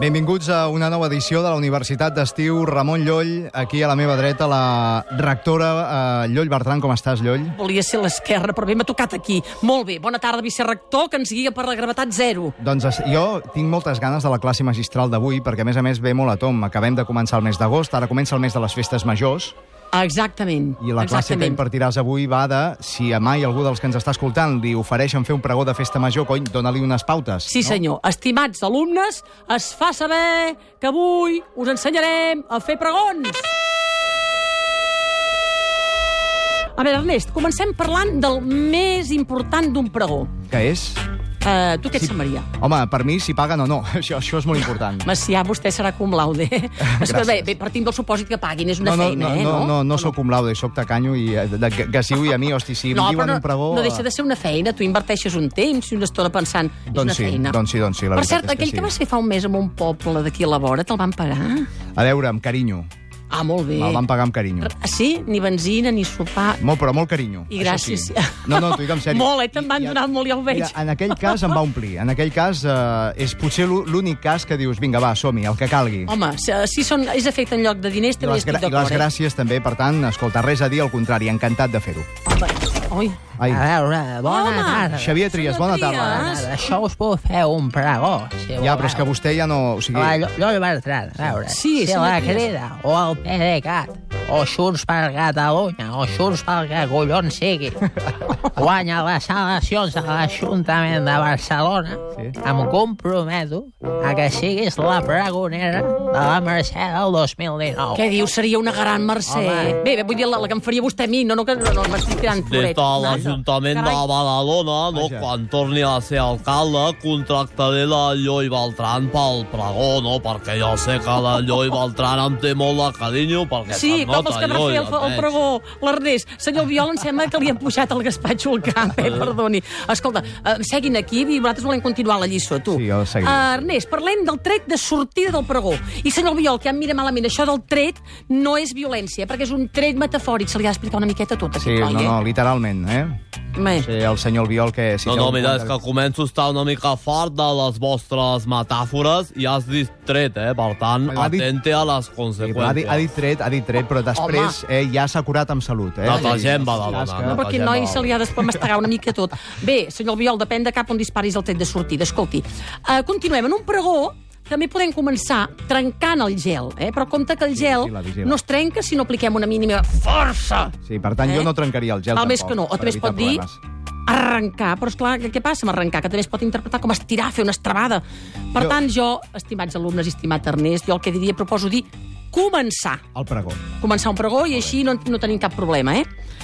Benvinguts a una nova edició de la Universitat d'Estiu Ramon Llull. Aquí a la meva dreta, la rectora Llull Bertran. Com estàs, Llull? Volia ser a l'esquerra, però bé, m'ha tocat aquí. Molt bé. Bona tarda, vicerector, que ens guia per la gravetat zero. Doncs jo tinc moltes ganes de la classe magistral d'avui, perquè a més ve molt a tom. Acabem de començar el mes d'agost, ara comença el mes de les festes majors. Exactament. I la classe que impartiràs avui va de, si a mai algú dels que ens està escoltant li ofereixen fer un pregó de festa major, cony, dona-li unes pautes. Sí, senyor. Estimats alumnes, es fa saber que avui us ensenyarem a fer pregons. A veure, Ernest, comencem parlant del més important d'un pregó. Què és? Tu què et semblaria? Home, per mi, si paguen o no. Això és molt important. Macià, vostè serà cum laude. Bé, partim del supòsit que paguin, és una feina, No soc cum laude, soc tacanyo i gasiu i a mi, hosti, si em diuen un pregó... No deixa de ser una feina, tu inverteixes un temps i una estona pensant, és una feina. Doncs sí, la veritat és que sí. Per cert, aquell que vas fer fa un mes en un poble d'aquí a la vora, te'l van pagar? A veure, amb carinyo. Ah, molt bé. Me'l van pagar amb carinyo. Sí? Ni benzina, ni sopar... Però molt carinyo. I gràcies. Sí. No, t'ho dic en sèrio. Molt, te'n van donar molt, ja ho veig. En aquell cas em va omplir. En aquell cas és potser l'únic cas que dius, vinga, va, som-hi, el que calgui. Home, si és efecte en lloc de diners, també estic d'acord. I les gràcies també, per tant, escolta, res a dir, al contrari, encantat de fer-ho. Oi. A veure, bona tarda. Xavier Trias, bona tarda. Això us puc fer un pregó, si ja, però és que vostè ja no... O sigui... Llull Bertran, a veure, si la Crida, o el PDeCAT, o Junts per Catalunya, o Junts pel que collons sigui, guanya les eleccions a l'Ajuntament de Barcelona, em comprometo a que siguis la pregonera de la Mercè del 2019. Què dius? Seria una gran Mercè. Bé, vull dir, la que em faria vostè a mi, no m'estic tirant florets. L'Ajuntament de Badalona, quan torni a ser alcalde, contractaré la Llull Bertran pel pregó, perquè jo sé que la Llull Bertran em té molt de carinyo, perquè sí, com els que va fer el pregó, l'Ernest. Senyor Viol, em sembla que li han pujat el gaspatxo al cap, perdoni. Escolta, seguin aquí i nosaltres volem continuar la lliçó, tu. Sí, jo seguiré. Ernest, parlem del tret de sortida del pregó. I senyor Viol, que em mira malament, això del tret no és violència, perquè és un tret metafòric. Se li ha d'explicar una miqueta tot, aquest noi, no, literalment, Sí, el senyor Albiol que... mira, és que començo a estar una mica fart de les vostres metàfores i has dit tret, per tant, atente a les conseqüències. Ha dit tret, però després ja s'ha curat amb salut. Netegem Badalona. No, perquè el noi se li ha de mastegar una mica tot. Bé, senyor Albiol, depèn de cap on disparis el tret de sortida. Escolti, continuem. En un pregó també podem començar trencant el gel, però compte que el gel no es trenca si no apliquem una mínima força. Sí, per tant, jo no trencaria el gel tampoc. Més que no, o també es pot dir arrencar, però esclar, què passa amb arrencar? Que també es pot interpretar com estirar, fer una estrabada. Per tant, jo, estimats alumnes i estimat Ernest, jo el que proposo dir començar. El pregó. Començar un pregó i així no tenim cap problema,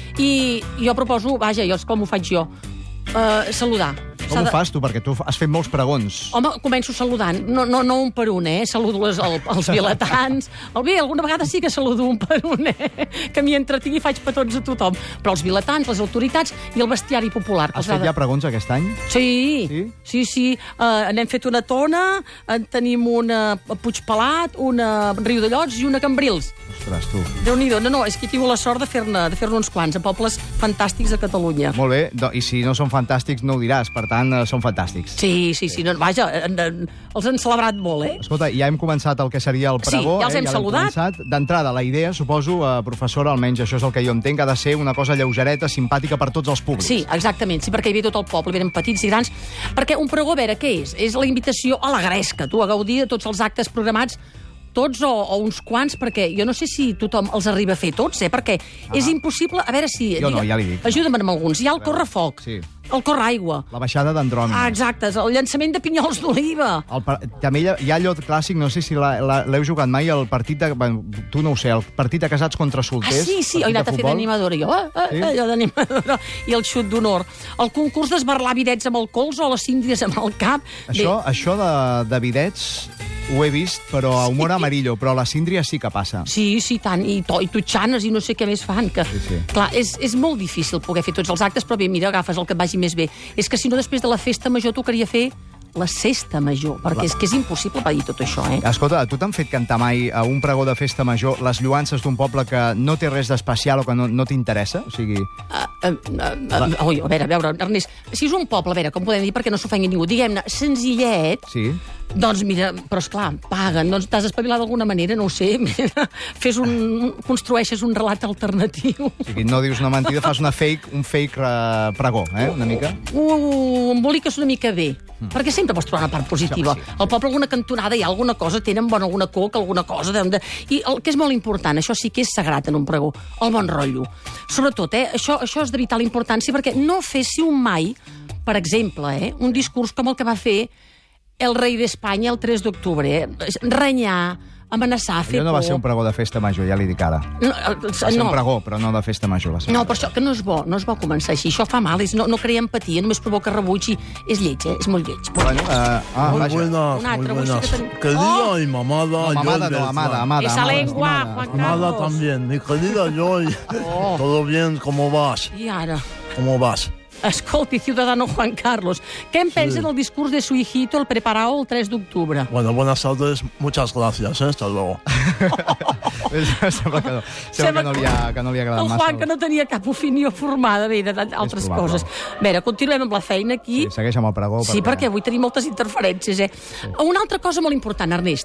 I jo proposo, vaja, com ho faig jo, saludar. Com ho fas tu? Perquè tu has fet molts pregons. Home, començo saludant. No un per un, Saludo els vilatans. Alguna vegada sí que saludo un per un, Que m'hi entretinc i faig petons a tothom. Però els vilatans, les autoritats i el bestiari popular. Has fet ja pregons aquest any? Sí. N'hem fet una Tona, en tenim una Puigpelat, una Riudellots i una Cambrils. Ostres, tu. Déu-n'hi-do. No, és que he tingut la sort de fer-ne uns quants, a pobles fantàstics de Catalunya. Molt bé, i si no són fantàstics no ho diràs, per tant, són fantàstics. Sí. Vaja, els han celebrat molt, Escolta, ja hem començat el que seria el pregó. Sí, ja els hem saludat. D'entrada, la idea, suposo, professora, almenys això és el que jo entenc, ha de ser una cosa lleugereta, simpàtica per tots els públics. Sí, exactament, sí, perquè hi ve tot el poble, venen petits i grans, perquè un pregó, a veure, què és? És la invitació a la gresca, a gaudir de tots els actes programats, tots o uns quants, perquè jo no sé si tothom els arriba a fer tots, perquè és impossible... A veure si... Jo no, ja li dic. Ajuda'm amb alguns. Hi ha el correfoc, el correaigua. La baixada d'Andròmeda. Ah, exacte, el llançament de pinyols d'oliva. També hi ha allò clàssic, no sé si l'heu jugat mai, el partit de... Tu no ho sé, el partit de casats contra solters. Sí, he anat a fer d'animadora, jo. Allò d'animadora. I el xut d'honor. El concurs d'esbarlar videts amb el colze o les síndries amb el cap. Això de videts... Ho he vist, però a humor amarillo, però a la síndria sí que passa. Sí, tant, i tutxanes i no sé què més fan. Clar, és molt difícil poder fer tots els actes, però bé, mira, agafes el que et vagi més bé. És que si no, després de la festa major tocaria fer la festa major, perquè és que és impossible per dir tot això, eh? Escolta, tu t'han fet cantar mai a un pregó de festa major les lloances d'un poble que no té res d'especial o que no t'interessa? O sigui... A veure, Ernest, si és un poble, a veure, com podem dir, perquè no s'ofengui ningú, diguem-ne, senzillet, Sí. doncs mira, però esclar, paguen, doncs t'has espavilat d'alguna manera, no ho sé, construeixes un relat alternatiu. O sigui, no dius una mentida, fas un fake pregó, una mica? Ho emboliques una mica bé, perquè sempre pots trobar una part positiva. Sí. Al poble alguna cantonada hi ha alguna cosa, tenen alguna coca, alguna cosa... I el que és molt important, això sí que és sagrat en un pregó, el bon rotllo. Sobretot, això és de vital importància, perquè no féssiu mai, per exemple, un discurs com el que va fer el rei d'Espanya el 3 d'octubre, renyar, amenaçar, fer por... Allò no va ser un pregó de festa major, ja li dic ara. Va ser un pregó, però no de festa major. No, per això que no és bo començar així. Això fa mal, no crea empatia, només provoca rebuig i és lleig, és molt lleig. Bueno, Muy buenas, muy buenas. Querida y mamada amada. Esa lengua, Juan Carlos. Amada también, mi querida Joy. ¿Todo bien? ¿Cómo vas? I ara... ¿Cómo vas? Escolti, ciudadano Juan Carlos, què en pensa del discurs de su hijito, el preparado el 3 d'octubre? Bueno, buenas tardes, muchas gracias, hasta luego. Sembla que no li ha agradat el massa. Juan, que no tenia cap opinió formada, bé, d'altres coses. A veure, continuem amb la feina aquí. Sí, segueix amb el pregó. Sí, perquè avui tenim moltes interferències, Sí. Una altra cosa molt important, Ernest.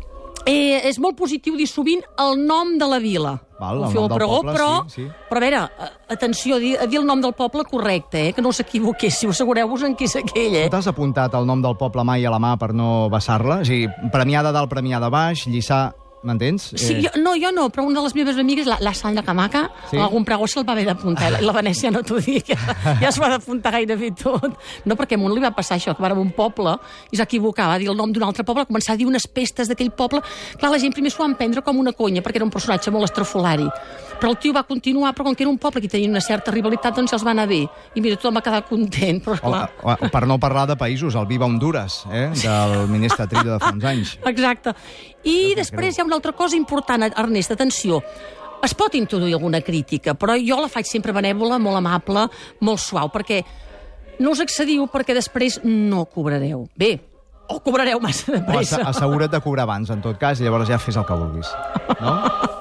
És molt positiu dir sovint el nom de la vila. Val, Ho el feu nom al del pregó, poble, sí. però a veure, atenció, a dir el nom del poble correcte, que no us equivoquéssiu, assegureu-vos en qui és aquell, Tu t'has apuntat el nom del poble mai a la mà per no vessar-la? O sigui, Premià de dalt, Premià de baix, Lliçà... M'entens? Sí, jo no, però una de les meves amigues, la Sandra Camaca, Sí? en algun pregó se'l va haver d'apuntar. La Venècia no t'ho dic, ja es va d'apuntar gairebé tot. No, perquè a un li va passar això, que va a un poble i s'equivocava, va dir el nom d'un altre poble, començar a dir unes pestes d'aquell poble. Clar, la gent primer s'ho van prendre com una conya, perquè era un personatge molt estrafolari. Però el tio va continuar, però com que era un poble que tenia una certa rivalitat, doncs els va anar bé. I mira, tothom va quedar content, però clar... Per no parlar de països, el Viva Honduras, del ministre Trillo de fa uns anys. Exacte. I després hi ha una altra cosa important, Ernest, atenció. Es pot introduir alguna crítica, però jo la faig sempre benèvola, molt amable, molt suau, perquè no us excediu, perquè després no cobrareu. Bé, o cobrareu massa de pressa. Assegura't de cobrar abans, en tot cas, i llavors ja fes el que vulguis. No?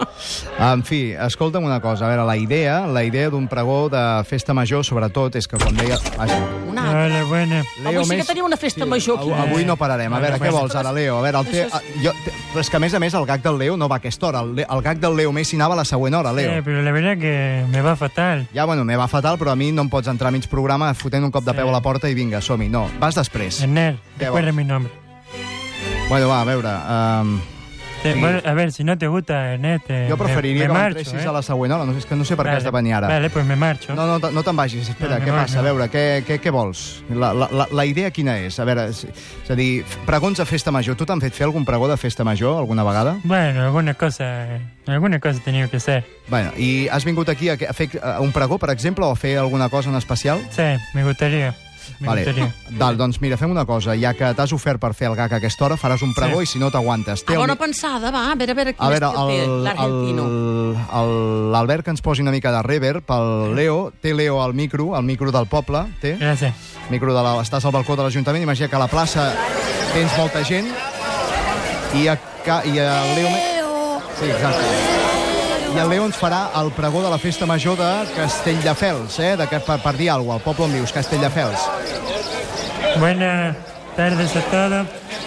En fi, escolta'm una cosa. A veure, la idea d'un pregó de festa major, sobretot, és que quan deia... Una altra. Hola, buena. Avui sí que teniu una festa major aquí. Avui no pararem. A veure, què vols ara, Leo? A veure, però és que, a més, el gag del Leo no va a aquesta hora. El gag del Leo Messi anava a la següent hora, Leo. Pero la verdad que me va fatal. Ja, bueno, me va fatal, però a mi no em pots entrar a mig programa fotent un cop de peu a la porta i vinga, som-hi. No, vas després. Ernest, ¿Qué recuerda vos? mi nombre. Bueno, va, a veure... Bueno, a ver, si no te gusta, Ernest, Jo preferiria me que marcho, entressis a la següent hora. És que no sé per què has de venir ara. Vale, pues me marcho. No te'n vagis. Espera, No, què passa? A no. veure, què vols? La idea quina és? A veure, és a dir, pregons de festa major. Tu t'han fet fer algun pregó de festa major alguna vegada? Bueno, alguna cosa he tenido que hacer. Bueno, i has vingut aquí a fer un pregó, per exemple, o a fer alguna cosa en especial? Sí, me gustaría. Vale. Doncs mira, fem una cosa. Ja que t'has ofert per fer el gag a aquesta hora, faràs un pregó i si no t'aguantes. Bona pensada, va. A veure quin estil té l'argentino. L'Albert, que ens posi una mica de reverb pel Leo. Té Leo al micro del poble. Té? Gracias. Estàs al balcó de l'Ajuntament. Imagina que a la plaça tens molta gent i el Leo... Sí, exacte. I el Leo ens farà el pregó de la festa major de Castelldefels, per dir alguna cosa, al poble on vius, Castelldefels. Buenas tardes a todos.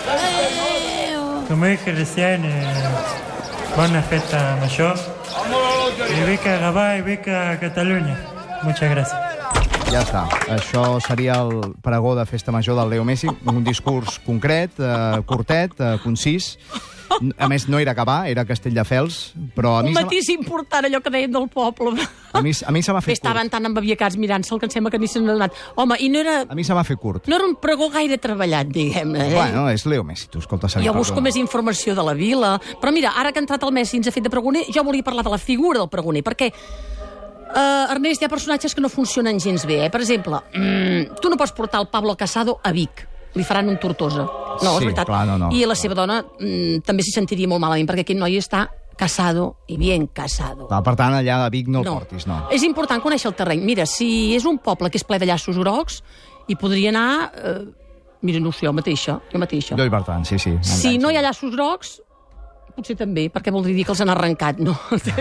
Como dije recién, buena festa mayor. Y beca Gabá y beca Cataluña. Muchas gracias. Ja està. Això seria el pregó de festa major del Leo Messi. Un discurs concret, curtet, concís. A més, no era Gavà, era Castelldefels, però a mi... Un matís important, allò que deien del poble. A mi se m'ha fet curt. Estaven tan embabiacats mirant-se'l que em sembla que ni se n'ha donat. Home, i no era... A mi se m'ha fet curt. No era un pregó gaire treballat, diguem-ne. Bueno, és Leo Messi, tu, escolta, se li Jo busco perdona. més informació de la vila. Però mira, ara que ha entrat el Messi i ens ha fet de pregoner, jo volia parlar de la figura del pregoner, perquè... Ernest, hi ha personatges que no funcionen gens bé, Per exemple, tu no pots portar el Pablo Casado a Vic. Li faran un Tortosa. No, és Sí, veritat. clar, no. I la seva dona també s'hi sentiria molt malament, perquè aquest noi està casado i bien casado. Per tant, allà a Vic no el portis, no. És important conèixer el terreny. Mira, si és un poble que és ple de llaços grocs, hi podria anar Mira, no ho sé, jo mateixa. Lloll Bertran, sí. Si no hi ha llaços grocs, potser també, perquè voldria dir que els han arrencat, no?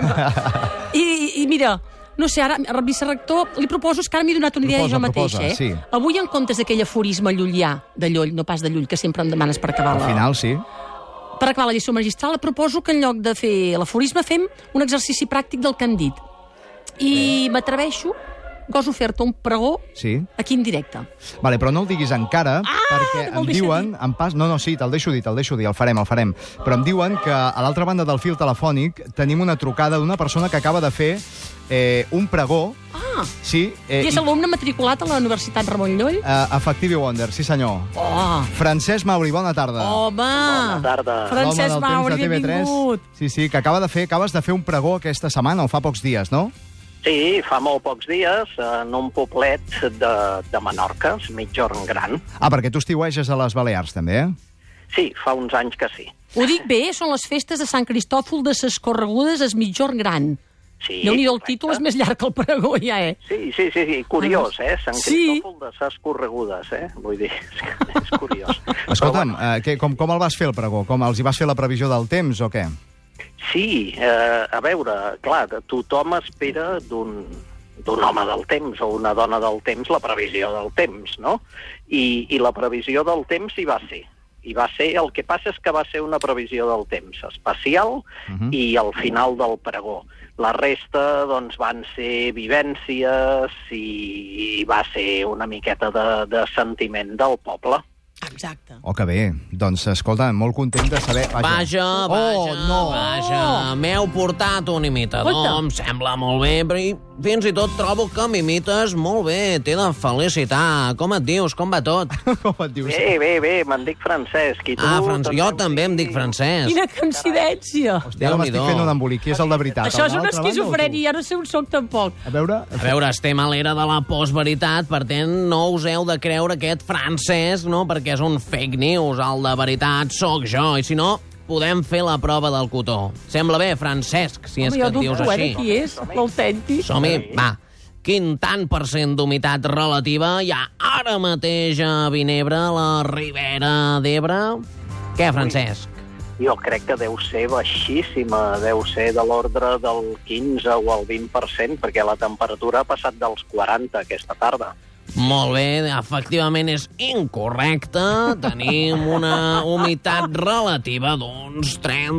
I mira, no sé, ara el vicerector li proposo, és que ara m'he donat una idea jo mateixa, sí. Avui, en comptes d'aquell aforisme llullà, de Lloll, no pas de Llull, que sempre em demanes per acabar Al final, sí. Per acabar la lliçó magistral, proposo que en lloc de fer l'aforisme fem un exercici pràctic del que hem dit. I m'atreveixo, goso fer-te un pregó aquí en directe. Vale, però no el diguis encara, perquè em diuen... No, sí, te'l deixo dir, el farem. Però em diuen que a l'altra banda del fil telefònic tenim una trucada d'una persona que acaba de fer un pregó. Sí. I és alumne matriculat a la Universitat Ramon Llull? Efectivi Wonder, sí senyor. Francesc Mauri, bona tarda. Home! Bona tarda. Francesc Mauri, benvingut. Sí, que acabes de fer un pregó aquesta setmana, o fa pocs dies, no? Sí, fa molt pocs dies, en un poblet de Menorca, Migjorn Gran. Perquè tu estiueges a les Balears, també, eh? Sí, fa uns anys que sí. Ho dic bé, són les festes de Sant Cristòfol de ses Corregudes a Migjorn Gran. Sí, Déu-n'hi-do, el títol és més llarg que el pregó, ja, eh? Sí, curiós, Sant Cristòfol de ses Corregudes, Vull dir, és curiós. Escolta'm, com el vas fer, el pregó? Com els hi vas fer la previsió del temps, o què? Sí, a veure, clar, tothom espera d'un home del temps o una dona del temps la previsió del temps, no? I la previsió del temps hi va ser. El que passa és que va ser una previsió del temps especial i al final del pregó. La resta, doncs, van ser vivències i va ser una miqueta de sentiment del poble. Exacte. Oh, que bé. Doncs, escolta, molt content de saber... Vaja, m'heu portat un imitador, em sembla molt bé, però fins i tot trobo que m'imites molt bé, t'he de felicitar. Com et dius? Com va tot? Com et dius? Bé, me'n dic Francesc. I tu, jo també em dic Francesc. Quina coincidència. Hòstia, ara m'estic fent un embolic, qui és el de veritat? Això és una esquizofrènia, ja no sé on soc tampoc. A veure, estem a l'era de la postveritat, per tant, no us heu de creure aquest Francesc, no?, perquè és un fake news, el de veritat sóc jo, i si no, podem fer la prova del cotó. Sembla bé, Francesc, si és que et dius així. Qui és, l'autèntic? Som-hi, va. Quin tant % d'humitat relativa hi ha ara mateix a Vinebre, a la Ribera d'Ebre? Què, Francesc? Jo crec que deu ser baixíssima, deu ser de l'ordre del 15 o el 20%, perquè la temperatura ha passat dels 40 aquesta tarda. Molt bé, efectivament és incorrecte. Tenim una humitat relativa d'uns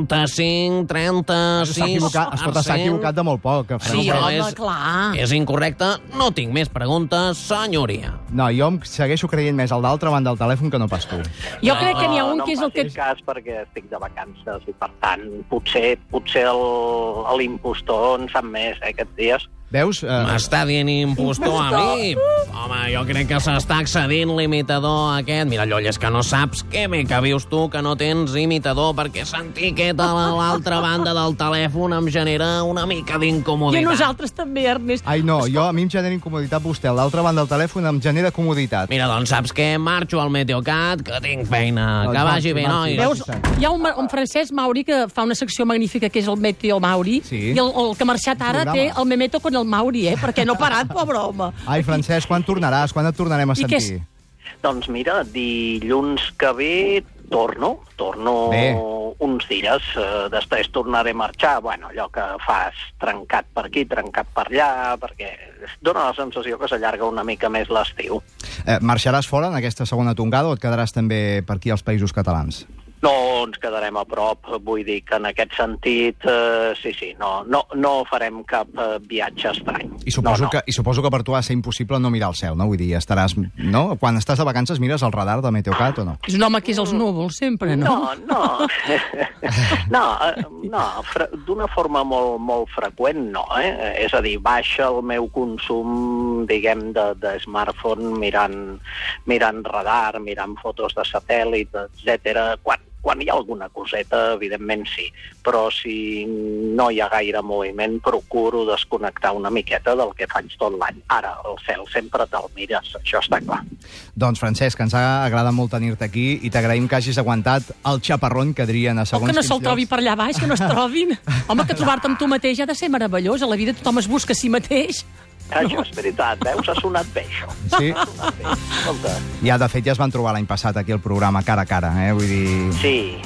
35-36%. S'ha equivocat de molt poc. Sí, clar. És incorrecte. No tinc més preguntes, senyoria. No, jo em segueixo creient més el d'altra banda del telèfon que no pas tu. Jo crec que n'hi ha un que és el que... No em facis cas perquè estic de vacances i, per tant, potser l'impostor en sap més, aquests dies. Veus? M'està dient impostor a mi? Home, jo crec que s'està accedint l'imitador aquest. Mira, Lloll, és que no saps què bé que vius tu, que no tens imitador, perquè sentir aquest a l'altra banda del telèfon em genera una mica d'incomoditat. I a nosaltres també, Ernest. Ai, no, a mi em genera incomoditat vostè. A l'altra banda del telèfon em genera comoditat. Mira, doncs saps què? Marxo al Meteocat, que tinc feina. Que vagi bé, nois. Veus, hi ha un Francesc Mauri que fa una secció magnífica que és el Meteo Mauri, i el que ha marxat ara té el Memeto con el Mauri, perquè no ha parat, pobre home. Ai, Francesc, quan tornaràs? Quan et tornarem a sentir? Doncs mira, dilluns que ve torno uns dies, després tornaré a marxar, allò que fas trencat per aquí, trencat per allà, perquè dona la sensació que s'allarga una mica més l'estiu. Marxaràs fora en aquesta segona tongada o et quedaràs també per aquí als Països Catalans? No, ens quedarem a prop, vull dir que en aquest sentit, no farem cap viatge estrany. I suposo que per tu ha de ser impossible no mirar el cel, no? Vull dir, estaràs, no? Quan estàs de vacances mires el radar de Meteocat o no? És un home que és els núvols, sempre, no? No, d'una forma molt freqüent, no, És a dir, baixa el meu consum, diguem, de smartphone mirant radar, mirant fotos de satèl·lit, etcètera, quan hi ha alguna coseta, evidentment sí, però si no hi ha gaire moviment, procuro desconnectar una miqueta del que faig tot l'any. Ara, el cel sempre te'l mires, això està clar. Doncs, Francesc, ens ha agradat molt tenir-te aquí i t'agraïm que hagis aguantat el xaparrón que dirien a segons quins llocs. O que no se'l trobi per allà baix, que no es trobin. Home, que trobar-te amb tu mateix ha de ser meravellós. A la vida tothom es busca a si mateix. Això és veritat, veus? Ha sonat bé, això. Sí? Ha sonat bé. Escolta. Ja, de fet, ja es van trobar l'any passat aquí al programa, cara a cara, Vull dir... Sí.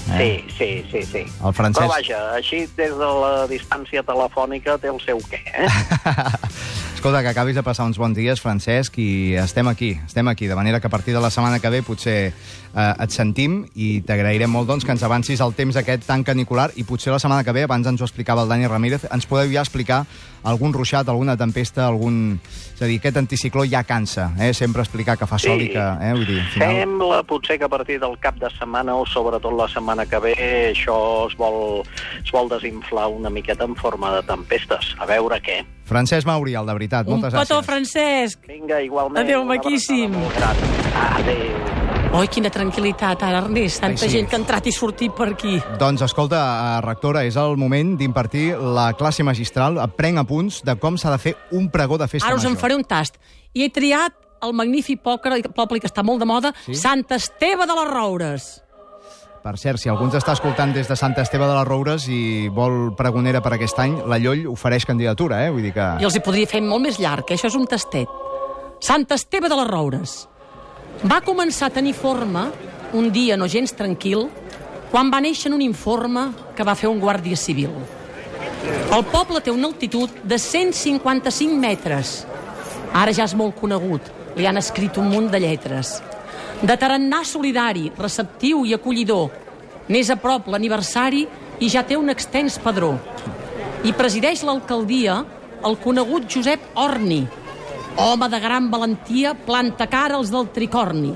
El Francesc... Però vaja, així des de la distància telefònica té el seu què, Escolta, que acabis de passar uns bons dies, Francesc, i estem aquí, de manera que a partir de la setmana que ve potser et sentim i t'agrairem molt doncs, que ens avancis el temps aquest tan canicular i potser la setmana que ve, abans ens ho explicava el Dani Ramírez, ens podeu ja explicar algun ruixat, alguna tempesta, És a dir, aquest anticicló ja cansa, sempre explicar que fa sol i que... Vull dir, al final... Sembla potser que a partir del cap de setmana o sobretot la setmana que ve això es vol desinflar una miqueta en forma de tempestes. A veure què. Francesc Maurial, de veritat, moltes gràcies. Un petó, Francesc. Vinga, igualment. Adéu, maquíssim. Adéu. Oi, quina tranquil·litat, ara, Ernest. Tanta gent que ha entrat i sortit per aquí. Doncs, escolta, rectora, és el moment d'impartir la classe magistral. Prenc apunts de com s'ha de fer un pregó de festa major. Ara us en faré un tast. I he triat el magnífic poble que està molt de moda, Sant Esteve de les Roures. Per cert, si algú ens està escoltant des de Sant Esteve de les Roures i vol pregonera per aquest any, la Lloll ofereix candidatura, Vull dir que... I els hi podria fer molt més llarg, això és un tastet. Sant Esteve de les Roures. Va començar a tenir forma un dia no gens tranquil quan va néixer en un informe que va fer un guàrdia civil. El poble té una altitud de 155 metres. Ara ja és molt conegut, li han escrit un munt de lletres. De tarannà solidari, receptiu i acollidor. N'és a prop l'aniversari i ja té un extens padró. I presideix l'alcaldia el conegut Josep Orni, home de gran valentia, planta cara als del tricorni.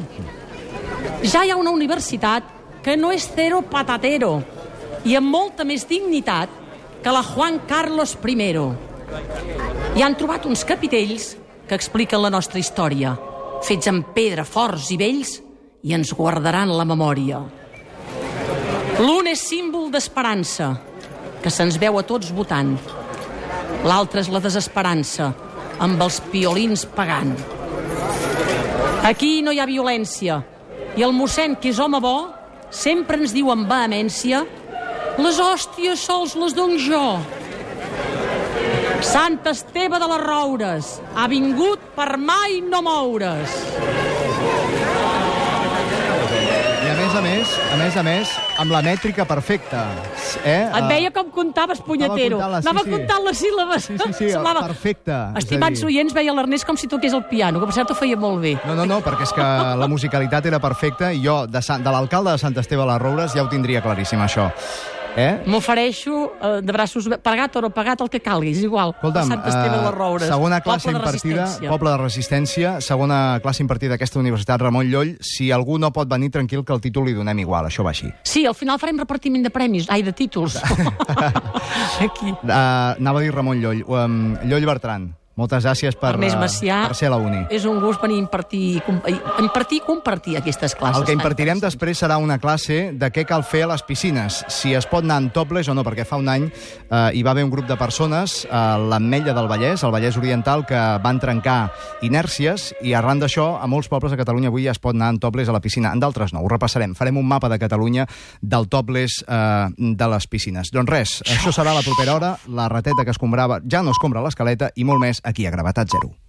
Ja hi ha una universitat que no és cero patatero i amb molta més dignitat que la Juan Carlos I. Hi han trobat uns capitells que expliquen la nostra història, fets en pedra, forts i vells, i ens guardaran la memòria. L'un és símbol d'esperança, que se'ns veu a tots votant. L'altre és la desesperança, amb els piolins pagant. Aquí no hi ha violència, i el mossèn, que és home bo, sempre ens diu amb vehemència: les hòsties sols les dono jo. Sant Esteve de les Roures ha vingut per mai no moure's. I a més, amb la mètrica perfecta. Et veia com comptaves, punyetero. Anava comptant les síl·labes. Sí, perfecte. Estimats oients, veia l'Ernest com si toqués el piano, que per cert ho feia molt bé. No, perquè és que la musicalitat era perfecta i jo, de l'alcalde de Sant Esteve de les Roures, ja ho tindria claríssim, això. M'ofereixo de braços pagat o no pagat, el que calgui, és igual. Escolta'm, Sant Esteve de les Roures, segona classe impartida, poble de resistència, segona classe impartida d'aquesta Universitat Ramon Llull. Si algú no pot venir, tranquil, que el títol li donem igual, això va així. Sí, al final farem repartiment de premis, de títols. Aquí. Anava a dir Ramon Llull. Llull Bertran, moltes gràcies per ser a la uni. És un gust venir a impartir i compartir aquestes classes. El que impartirem després serà una classe de què cal fer a les piscines, si es pot anar en topless o no, perquè fa un any hi va haver un grup de persones a l'Ametlla del Vallès, al Vallès Oriental, que van trencar inèrcies i arran d'això a molts pobles de Catalunya avui ja es pot anar en topless a la piscina. En d'altres no, ho repassarem. Farem un mapa de Catalunya del topless de les piscines. Doncs res, això serà la propera hora, la rateta que escombrava ja no escombra l'escaleta i molt més aquí a Gravetat Zero.